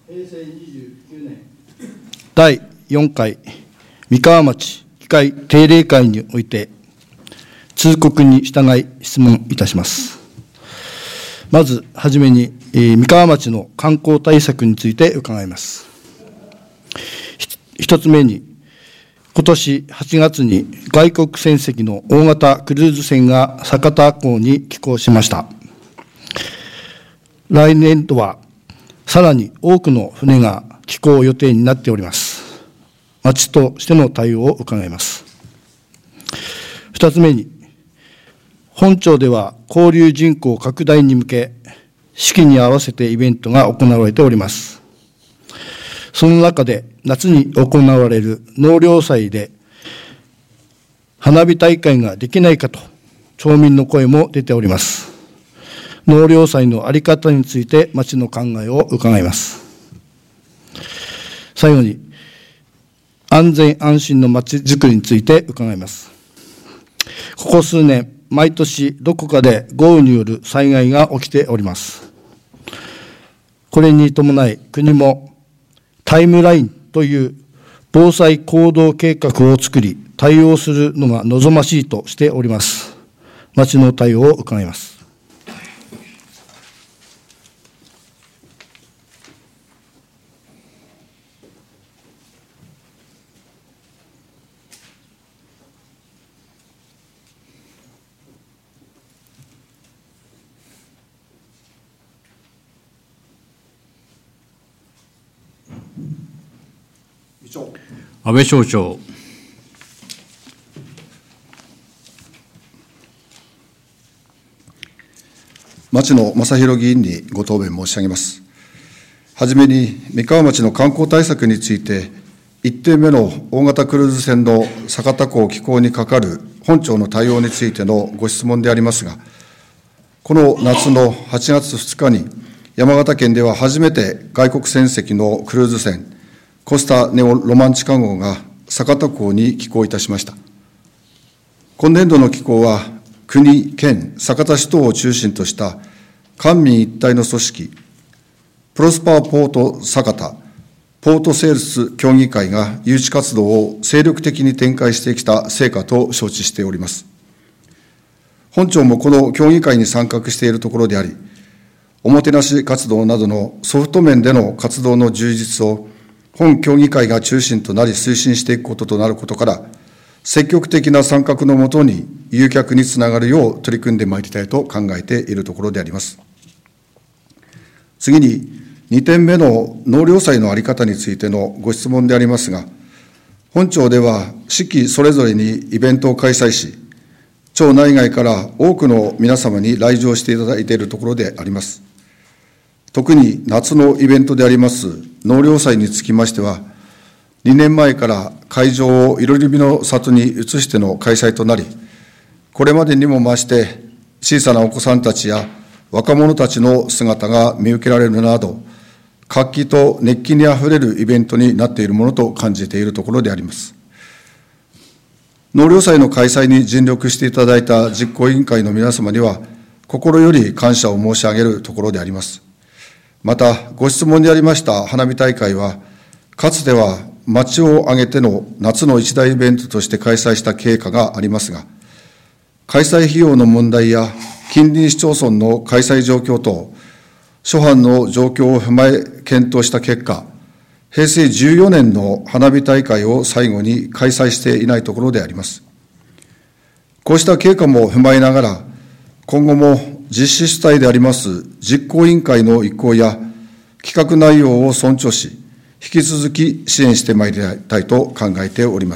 平成29年第4回三河町議会定例会において通告に従い質問いたします。まずはじめに三河町の観光対策について伺います。一つ目に、今年8月に外国船籍の大型クルーズ船が酒田港に寄港しました。来年度はさらに多くの船が寄港予定になっております。町としての対応を伺います。二つ目に、本町では交流人口拡大に向け、四季に合わせてイベントが行われております。その中で夏に行われる納涼祭で花火大会ができないかと町民の声も出ております。納涼祭の在り方について町の考えを伺います。最後に、安全安心の町づくりについて伺います。ここ数年、毎年どこかで豪雨による災害が起きております。これに伴い、国もタイムラインという防災行動計画を作り、対応するのが望ましいとしております。町の対応を伺います。 安倍省長。 町野正弘議員にご答弁申し上げます。はじめに、三河町の観光対策について、1点目の大型クルーズ船の酒田港寄港にかかる本町の対応についてのご質問でありますが、この夏の8月2日に、山形県では初めて外国船籍のクルーズ船、コスタネオロマンチカ号が酒田港に寄港いたしました。今年度の寄港は、国、県、酒田市等を中心とした官民一体の組織、プロスパーポート酒田、ポートセールス協議会が誘致活動を精力的に展開してきた成果と承知しております。本庁もこの協議会に参画しているところであり、おもてなし活動などのソフト面での活動の充実を本協議会が中心となり推進していくこととなることから、積極的な参画のもとに誘客につながるよう取り組んでまいりたいと考えているところであります。次に、2点目の納涼祭の在り方についてのご質問でありますが、本町では四季それぞれにイベントを開催し、町内外から多くの皆様に来場していただいているところであります。特に夏のイベントであります納涼祭につきましては、2年前から会場を彩りの里に移しての開催となり、これまでにも増して小さなお子さんたちや若者たちの姿が見受けられるなど、活気と熱気にあふれるイベントになっているものと感じているところであります。納涼祭の開催に尽力していただいた実行委員会の皆様には、心より感謝を申し上げるところであります。また、ご質問でありました花火大会は、かつては町を挙げての夏の一大イベントとして開催した経過がありますが、開催費用の問題や近隣市町村の開催状況等、諸般の状況を踏まえ検討した結果、平成14年の花火大会を最後に開催していないところであります。こうした経過も踏まえながら、今後も実施主体であります実行委員会の意向や企画内容を尊重し、引き続き支援してまいりたいと考えております。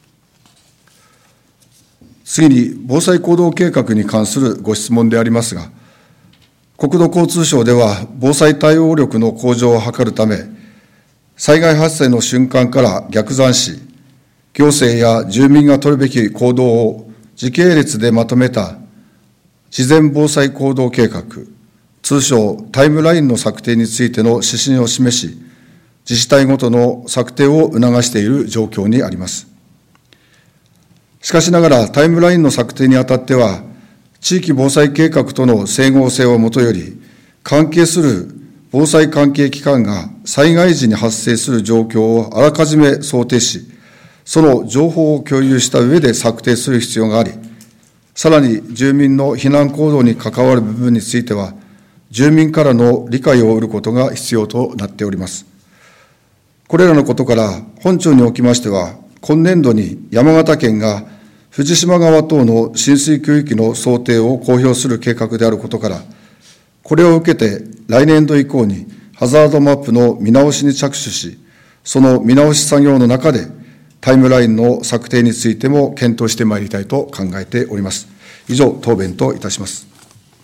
次に、防災行動計画に関するご質問でありますが、国土交通省では防災対応力の向上を図るため、災害発生の瞬間から逆算し、行政や住民が取るべき行動を時系列でまとめた事前防災行動計画、通称タイムラインの策定についての指針を示し、自治体ごとの策定を促している状況にあります。しかしながら、タイムラインの策定にあたっては、地域防災計画との整合性をもとより、関係する防災関係機関が災害時に発生する状況をあらかじめ想定し、その情報を共有した上で策定する必要があり、さらに住民の避難行動に関わる部分については、住民からの理解を得ることが必要となっております。これらのことから、本庁におきましては、今年度に山形県が藤島川等の浸水区域の想定を公表する計画であることから、これを受けて来年度以降にハザードマップの見直しに着手し、その見直し作業の中でタイムラインの策定についても検討してまいりたいと考えております。以上、答弁といたします。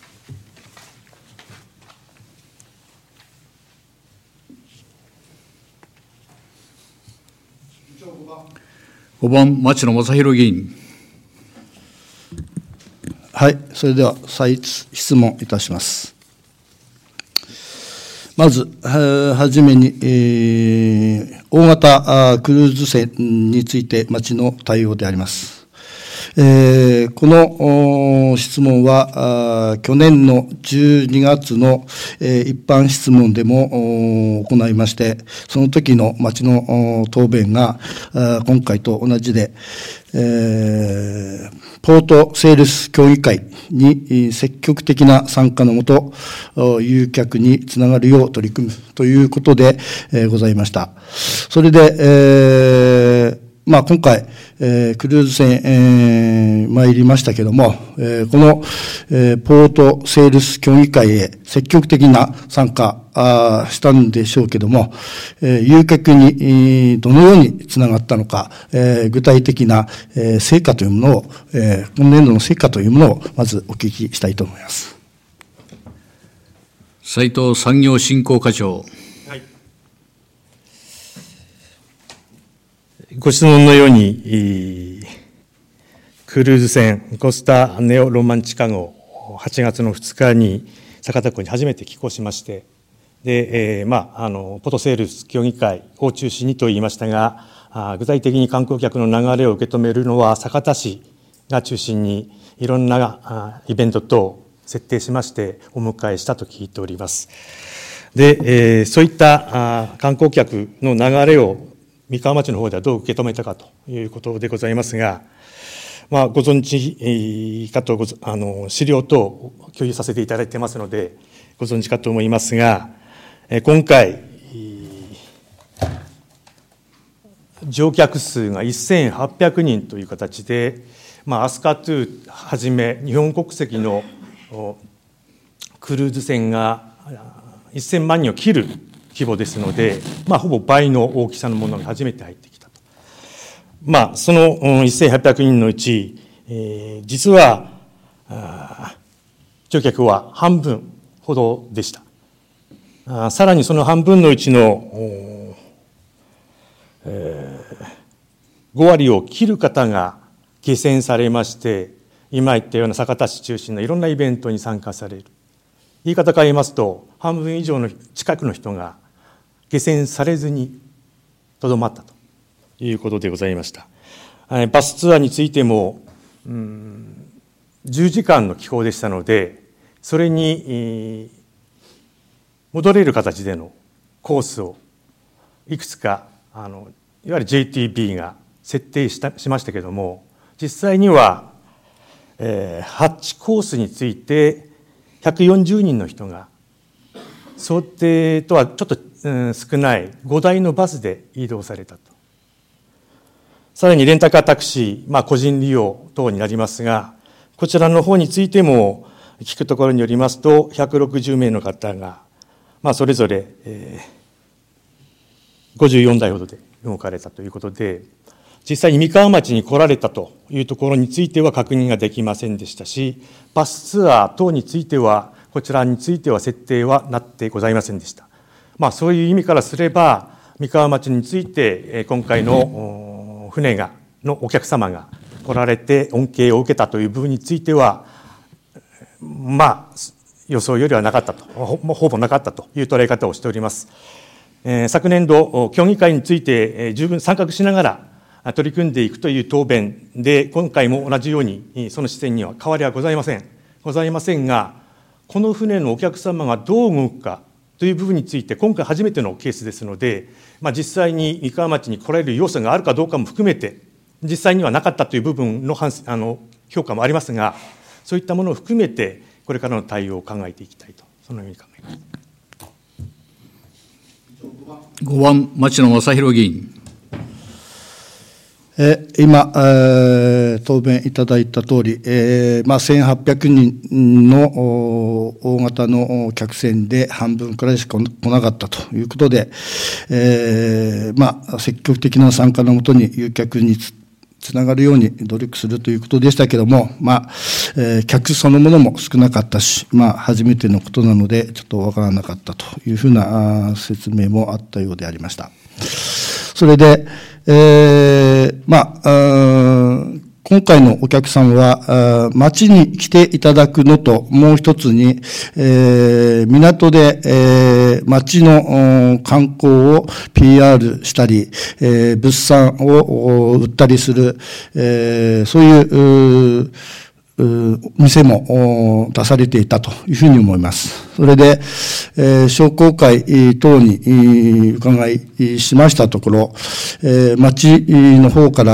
5番、町野正弘議員。 はい、それでは再質問いたします。まず、はじめに、大型クルーズ船について町の対応であります。この質問は去年の12月の一般質問でも行いまして、その時の町の答弁が今回と同じで、ポートセールス協議会に積極的な参加のもと、誘客につながるよう取り組むということでございました。それで、今回、クルーズ船、参りましたけども、この、ポートセールス協議会へ積極的な参加したんでしょうけども、誘客にどのようにつながったのか、具体的な成果というものを、今年度の成果というものをまずお聞きしたいと思います。 斉藤産業振興課長。 ご質問のように、クルーズ船コスタネオロマンチカ号、8月の2日に酒田港に初めて寄港しまして、で、ポトセールス協議会を中心にと言いましたが、具体的に観光客の流れを受け止めるのは酒田市が中心にいろんなイベント等を設定しましてお迎えしたと聞いております。で、そういった観光客の流れを三河町の方ではどう受け止めたかということでございますが、ご存知かと資料等を共有させていただいてますので、ご存知かと思いますが、今回、乗客数が1800人という形で、アスカトゥはじめ日本国籍のクルーズ船が1000万人を切る規模ですので、ほぼ倍の大きさのものが初めて入ってきたと。その1800人のうち、実は乗客は半分ほどでした。さらにその半分のうちの5割を切る方が下船されまして、今言ったような酒田市中心のいろんなイベントに参加される。言い方変えますと、半分以上の近くの人が下船されずにとどまったということでございました。バスツアーについても、10時間の帰港でしたので、それに戻れる形でのコースをいくつかいわゆる JTB が設定しましたけれども、実際には、8コースについて140人の人が想定とはちょっと少ない5台のバスで移動されたと。さらにレンタカータクシー、個人利用等になりますが、こちらの方についても聞くところによりますと、160名の方が、それぞれ、54台ほどで動かれたということで、実際に三河町に来られたというところについては確認ができませんでしたし、バスツアー等については、こちらについては設定はなってございませんでした。そういう意味からすれば、三河町について、今回の船のお客様が来られて恩恵を受けたという部分については、予想よりはなかったと、ほぼなかったという捉え方をしております。昨年度、協議会について十分参画しながら取り組んでいくという答弁で、今回も同じようにその視点には変わりはございませんが、この船のお客様がどう動くかという部分について、今回初めてのケースですので、実際に三河町に来られる要素があるかどうかも含めて、実際にはなかったという部分の評価もありますが、そういったものを含めて、これからの対応を考えていきたいと、そのように考えます。 5番、町野正弘議員。 今、答弁いただいたとおり、1800人の大型の客船で半分くらいしか来なかったということで、積極的な参加のもとに誘客につながるように努力するということでしたけれども、客そのものも少なかったし、初めてのことなので、ちょっとわからなかったというふうな説明もあったようでありました。それで、今回のお客さんは、町に来ていただくのと、もう一つに、港で、町の観光を PR したり、物産を売ったりする、そういう店も出されていたというふうに思います。それで、商工会等に伺いしましたところ、町の方から、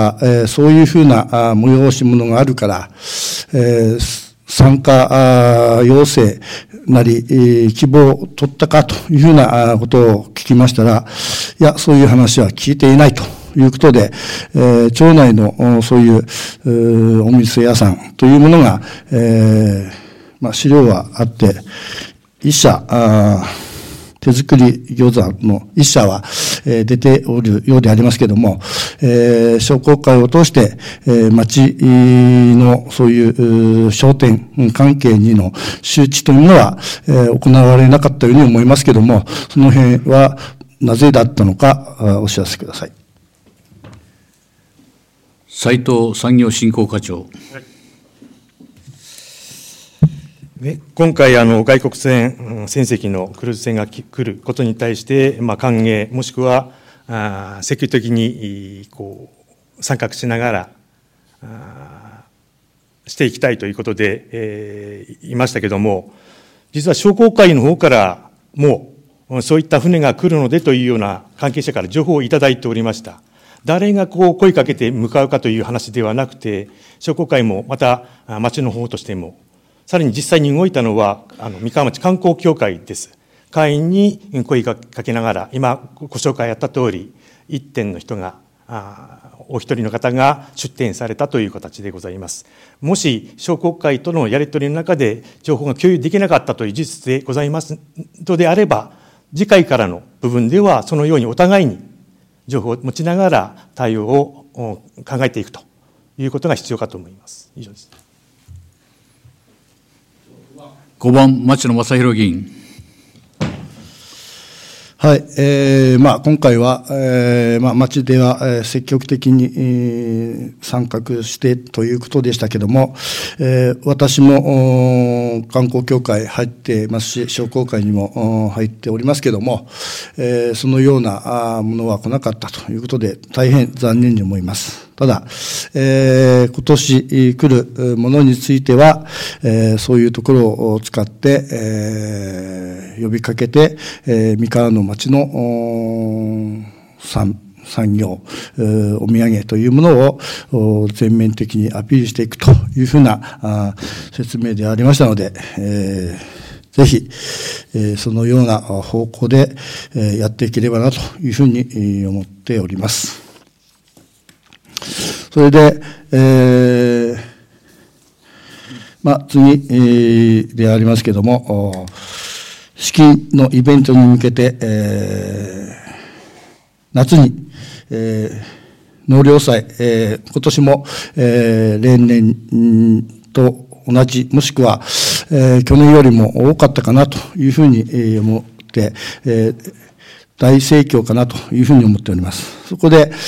そういうふうな催し物があるから、参加要請なり、希望を取ったかというふうなことを聞きましたら、いや、そういう話は聞いていないということで、町内のそういうお店屋さんというものが、資料はあって、一社、手作り餃子の一社は、出ておるようでありますけれども、商工会を通して、町のそういう商店関係にの周知というのは、行われなかったように思いますけれども、その辺はなぜだったのかお知らせください。 斉藤産業振興課長。 今回、外国船籍のクルーズ船が来ることに対して、歓迎、もしくは積極的に参画しながらしていきたいということで、言いましたけれども、実は商工会の方からもそういった船が来るのでというような関係者から情報をいただいておりました。誰が声かけて向かうかという話ではなくて、商工会もまた町の方としても、さらに実際に動いたのは三河町観光協会です。会員に声かけながら、今ご紹介あった通り、一点の人が、お一人の方が出展されたという形でございます。もし商工会とのやり取りの中で情報が共有できなかったという事実でございますのであれば、次回からの部分ではそのようにお互いに情報を持ちながら対応を考えていくということが必要かと思います。以上です。 5番、町野正弘議員。 はい、今回は、町では、積極的に、参画してということでしたけども、私も観光協会入っていますし、商工会にも入っておりますけども、そのようなものは来なかったということで、大変残念に思います。ただ、今年来るものについては、そういうところを使って、呼びかけて、三河の町の産業、お土産というものを全面的にアピールしていくというふうな説明でありましたので、ぜひ、そのような方向でやっていければなというふうに思っております。それで、次でありますけれども、式のイベントに向けて、夏に、納涼祭、今年も、例年と同じ、もしくは、去年よりも多かったかなというふうに思って、大盛況かなというふうに思っております。そこで、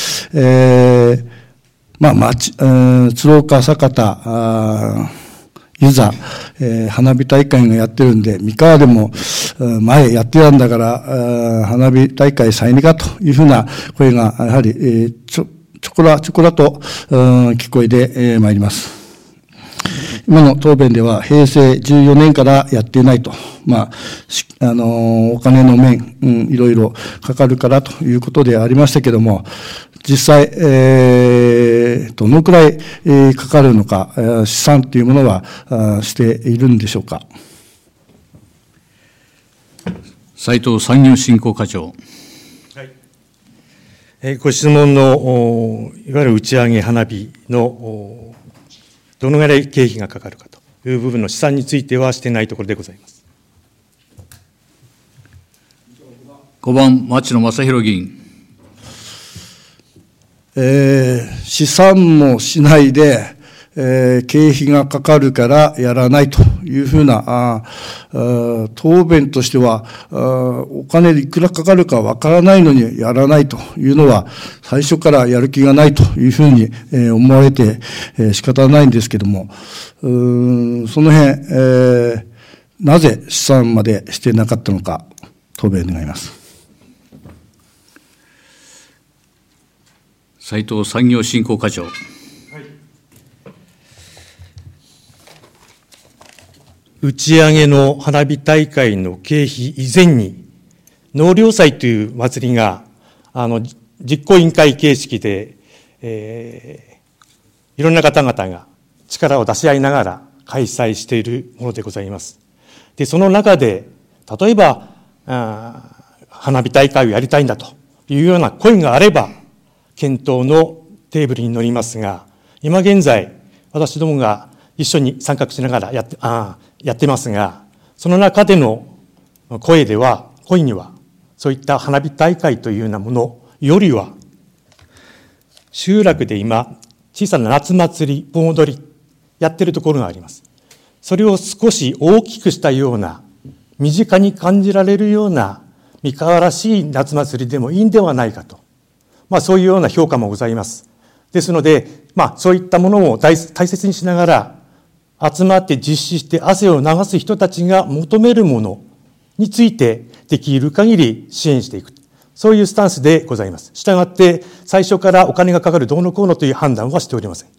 鶴岡、酒田、湯座、花火大会がやってるんで、三河でも前やってたんだから、花火大会再にかというふうな声が、やはり、ちょこらと聞こえてまいります。 今の答弁では平成14年からやっていないと。お金の面、いろいろかかるからということでありましたけども、実際、どのくらい、かかるのか、試算というものはしているんでしょうか。 斉藤産業振興課長。 ご質問のいわゆる打ち上げ花火のどのぐらい経費がかかるかという部分の試算についてはしていないところでございます。 5番、町野正弘議員。 試算もしないで、経費がかかるからやらないというふうな答弁としては、お金いくらかかるかわからないのにやらないというのは、最初からやる気がないというふうに思われて仕方ないんですけども、その辺、なぜ試算までしてなかったのか、答弁願います。 斉藤産業振興課長。 打ち上げの花火大会の経費以前に、納涼祭という祭りが、実行委員会形式で、いろんな方々が力を出し合いながら開催しているものでございます。で、その中で、例えば、花火大会をやりたいんだというような声があれば、検討のテーブルに乗りますが、今現在、私どもが一緒に参画しながらやってますが、その中での声には、そういった花火大会というようなものよりは、集落で今、小さな夏祭り、盆踊り、やってるところがあります。それを少し大きくしたような、身近に感じられるような、三河らしい夏祭りでもいいんではないかと。そういうような評価もございます。ですので、そういったものを大切にしながら、集まって実施して汗を流す人たちが求めるものについてできる限り支援していく。そういうスタンスでございます。したがって、最初からお金がかかるどうのこうのという判断はしておりません。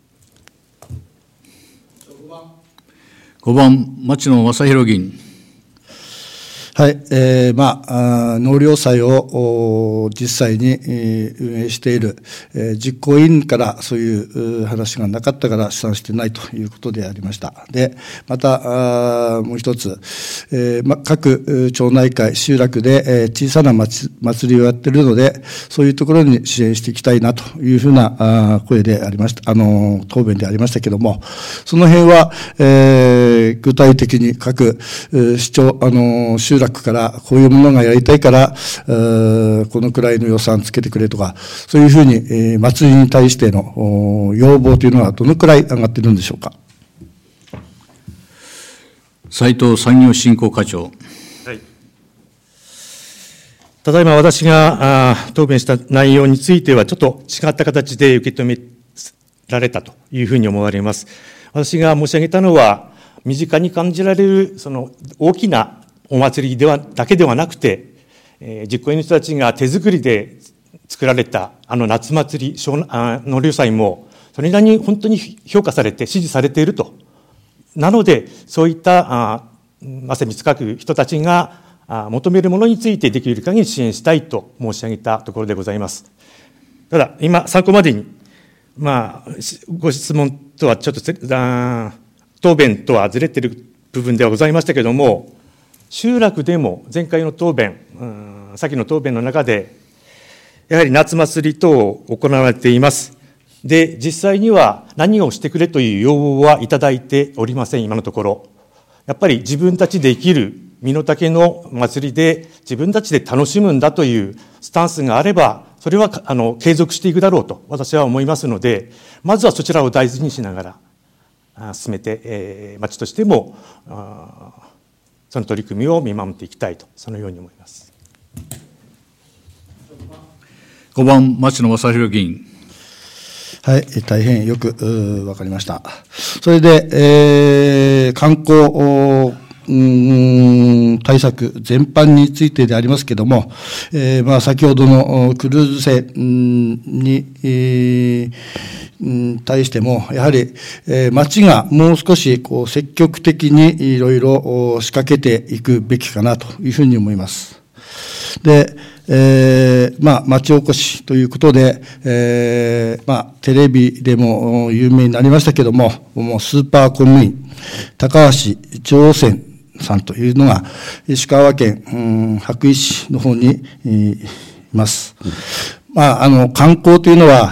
5番、町野正弘議員。 はい、納涼祭を実際に運営している実行委員からそういう話がなかったから試算してないということでありました。で、またもう一つ、各町内会、集落で小さな祭りをやっているので、そういうところに支援していきたいなというふうな声でありました、答弁でありましたけども、その辺は、具体的に各市町、集落からこういうものがやりたいから、このくらいの予算つけてくれとか、そういうふうに、祭りに対しての要望というのはどのくらい上がっているんでしょうか。 斉藤産業振興課長。 はい。ただいま私が答弁した内容については、ちょっと違った形で受け止められたというふうに思われます。私が申し上げたのは、身近に感じられる、その大きなお祭りだけではなくて、実行委員の人たちが手作りで作られた夏祭り、納涼祭も、それなりに本当に評価されて、支持されていると。なので、そういった汗水かく人たちが求めるものについてできる限り支援したいと申し上げたところでございます。ただ、今、参考までに、ご質問とはちょっと、答弁とはずれている部分ではございましたけれども、集落でも前回の答弁、先の答弁の中で、やはり夏祭り等を行われています。で、実際には何をしてくれという要望はいただいておりません、今のところ。やっぱり自分たちで生きる身の丈の祭りで自分たちで楽しむんだというスタンスがあれば、それは継続していくだろうと私は思いますので、まずはそちらを大事にしながら進めて、町としても、その取り組みを見守っていきたいと、そのように思います。 5番、町野正弘議員。 はい、大変よくわかりました。それで、観光対策全般についてでありますけれども、先ほどのクルーズ船に、対しても、やはり、町がもう少し積極的にいろいろ仕掛けていくべきかなというふうに思います。で、町おこしということで、テレビでも有名になりましたけども、もうスーパー公務員、高橋上泉さんというのが、石川県、羽咋市の方にいます。観光というのは、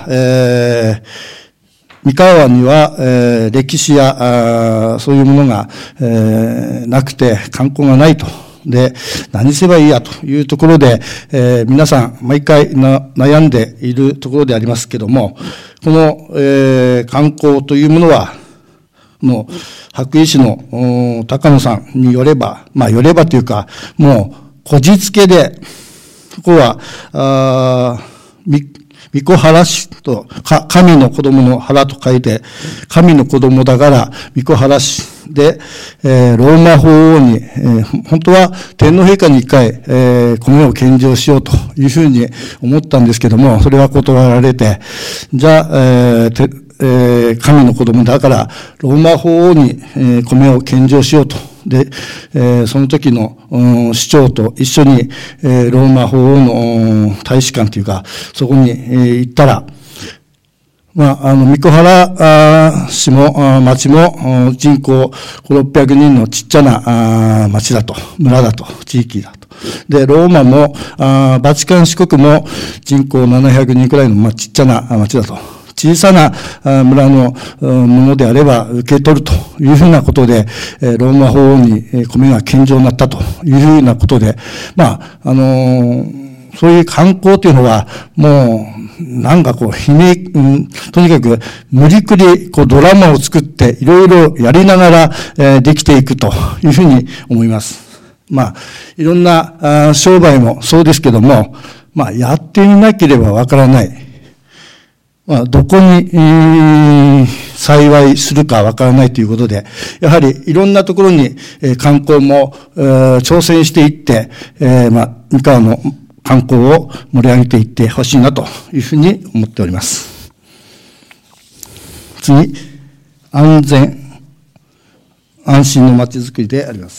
三河湾には、歴史やそういうものが、なくて観光がないと。で、何すればいいやというところで、皆さん毎回悩んでいるところでありますけども、この、観光というものは、羽咋市の高野さんによればというか、もうこじつけで、ここは、巫女原市と、神の子供の原と書いて、神の子供だから巫女原市で、ローマ法王に、本当は天皇陛下に一回、米を献上しようというふうに思ったんですけども、それは断られて、じゃあ、神の子供だから、ローマ法王に、米を献上しようと。で、その時の、市長と一緒に、ローマ法王の大使館というか、そこに、行ったら、三河原市も、町も、人口600人のちっちゃな町だと、村だと、地域だと。で、ローマも、バチカン市国も人口700人くらいの、ちっちゃな町だと。小さな村のものであれば受け取るというふうなことで、ローマ法王に米が献上になったというふうなことで、そういう観光というのは、もう、とにかく無理くりドラマを作っていろいろやりながらできていくというふうに思います。いろんな商売もそうですけども、やってみなければわからない。どこに、幸いするかわからないということで、やはりいろんなところに、観光も、挑戦していって、三河の観光を盛り上げていってほしいなというふうに思っております。次、安全、安心のまちづくりであります。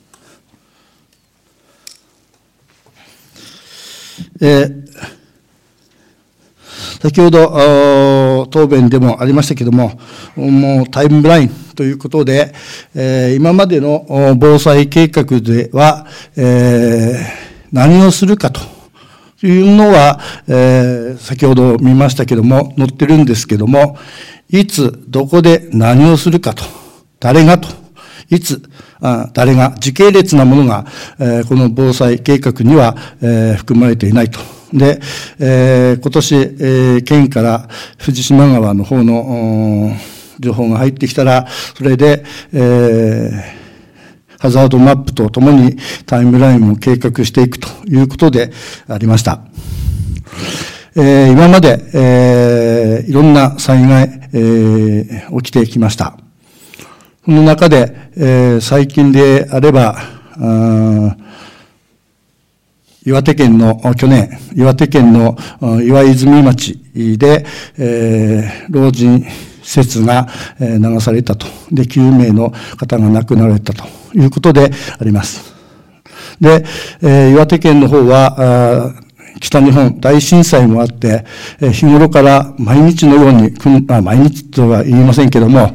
先ほど答弁でもありましたけれども、もうタイムラインということで、今までの防災計画では、何をするかというのは、先ほど見ましたけれども、載ってるんですけれども、いつ、どこで何をするかと、誰がと、いつ、誰が、時系列なものが、この防災計画には、含まれていないと。で、今年、県から藤島川の方の情報が入ってきたら、それで、ハザードマップとともにタイムラインを計画していくということでありました。今まで、いろんな災害、起きてきました。その中で、最近であれば、岩手県の、去年、岩手県の岩泉町で、老人施設が流されたと。で、9名の方が亡くなられたということであります。で、岩手県の方は、北日本大震災もあって、日頃から毎日のように、毎日とは言いませんけども、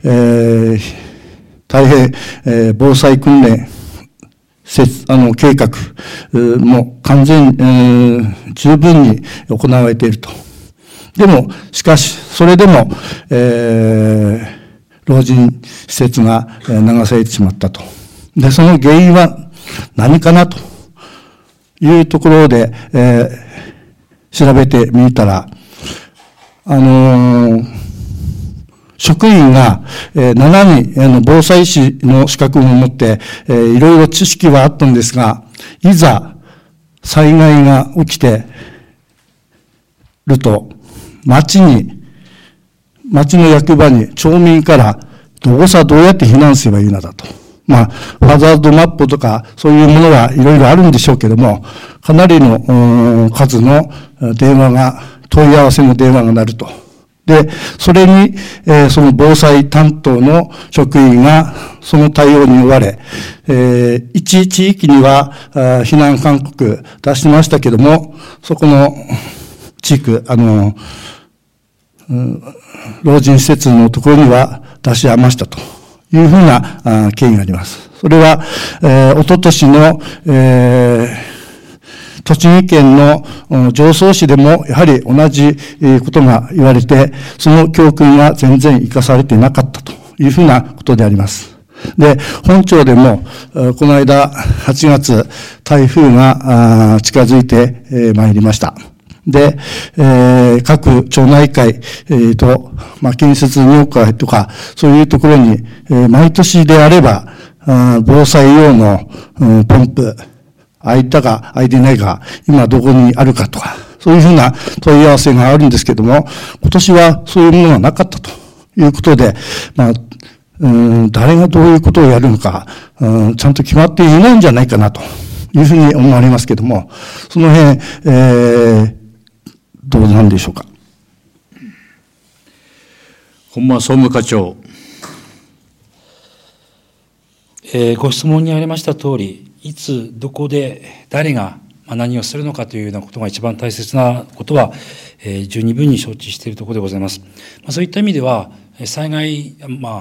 大変、防災訓練、計画も完全、十分に行われていると。でも、しかし、それでも、老人施設が流されてしまったと。で、その原因は何かなというところで、調べてみたら、職員が7人防災士の資格を持っていろいろ知識はあったんですが、いざ災害が起きてると、町の役場に町民からどうやって避難すればいいのだと。 ファザードマップとか、そういうものがいろいろあるんでしょうけども、かなりの数の問い合わせの電話が鳴ると。で、それに、その防災担当の職員がその対応に追われ、一地域には避難勧告出しましたけども、そこの地区、老人施設のところには出し余したというふうな経緯があります。それは、おととしの、栃木県の常総市でもやはり同じことが言われて、その教訓が全然生かされていなかったというふうなことであります。で、本町でも、この間8月、台風が近づいてまいりました。で、各町内会と、建設業界とか、そういうところに、毎年であれば、防災用のポンプ、空いたか空いてないか、今どこにあるかとか、そういうふうな問い合わせがあるんですけども、今年はそういうものがなかったということで、誰がどういうことをやるのか、ちゃんと決まっていないんじゃないかなというふうに思われますけども、その辺、どうなんでしょうか。 本間総務課長。 ご質問にありました通り、いつどこで誰が何をするのかというようなことが一番大切なことは、十二分に承知しているところでございます。そういった意味では災害、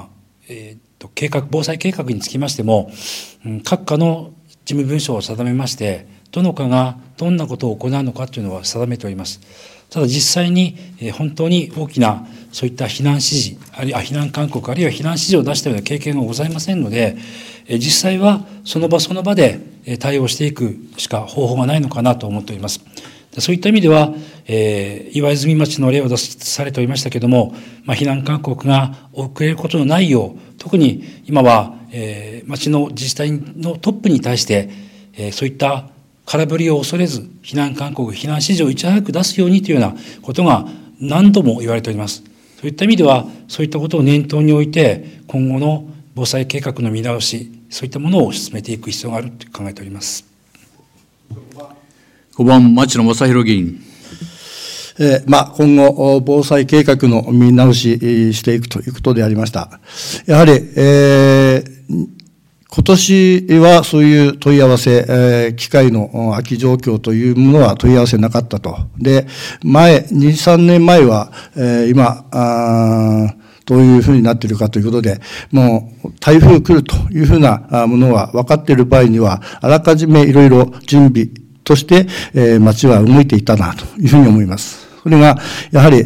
防災計画につきましても、各課の事務文書を定めまして、どの課がどんなことを行うのかというのは定めております。ただ実際に本当に大きなそういった避難指示、あるいは避難勧告、あるいは避難指示を出したような経験がございませんので、実際はその場その場で対応していくしか方法がないのかなと思っております。そういった意味では、岩泉町の例を出されておりましたけれども、避難勧告が遅れることのないよう、特に今は、町の自治体のトップに対して、そういった空振りを恐れず、避難勧告、避難指示をいち早く出すようにというようなことが何度も言われております。そういった意味では、そういったことを念頭に置いて、今後の防災計画の見直し、そういったものを進めていく必要があると考えております。 5番、町野正弘議員。 今後、防災計画の見直ししていくということでありました。やはり、今年はそういう問い合わせ、機械の空き状況というものは問い合わせなかったと。で、2、3年前は、今、どういうふうになっているかということで、もう台風来るというふうなものは分かっている場合には、あらかじめいろいろ準備として、町は動いていたなというふうに思います。それが、やはり、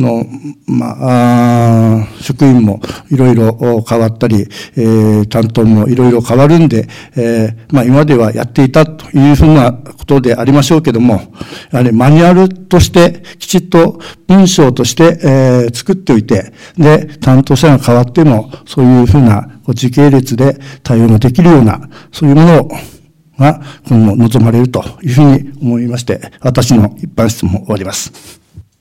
職員もいろいろ変わったり、担当もいろいろ変わるんで、今まではやっていたというふうなことでありましょうけども、やはりマニュアルとして、きちっと文章として、作っておいて、で、担当者が変わっても、そういうふうな時系列で対応ができるような、そういうものが今後望まれるというふうに思いまして、私の一般質問を終わります。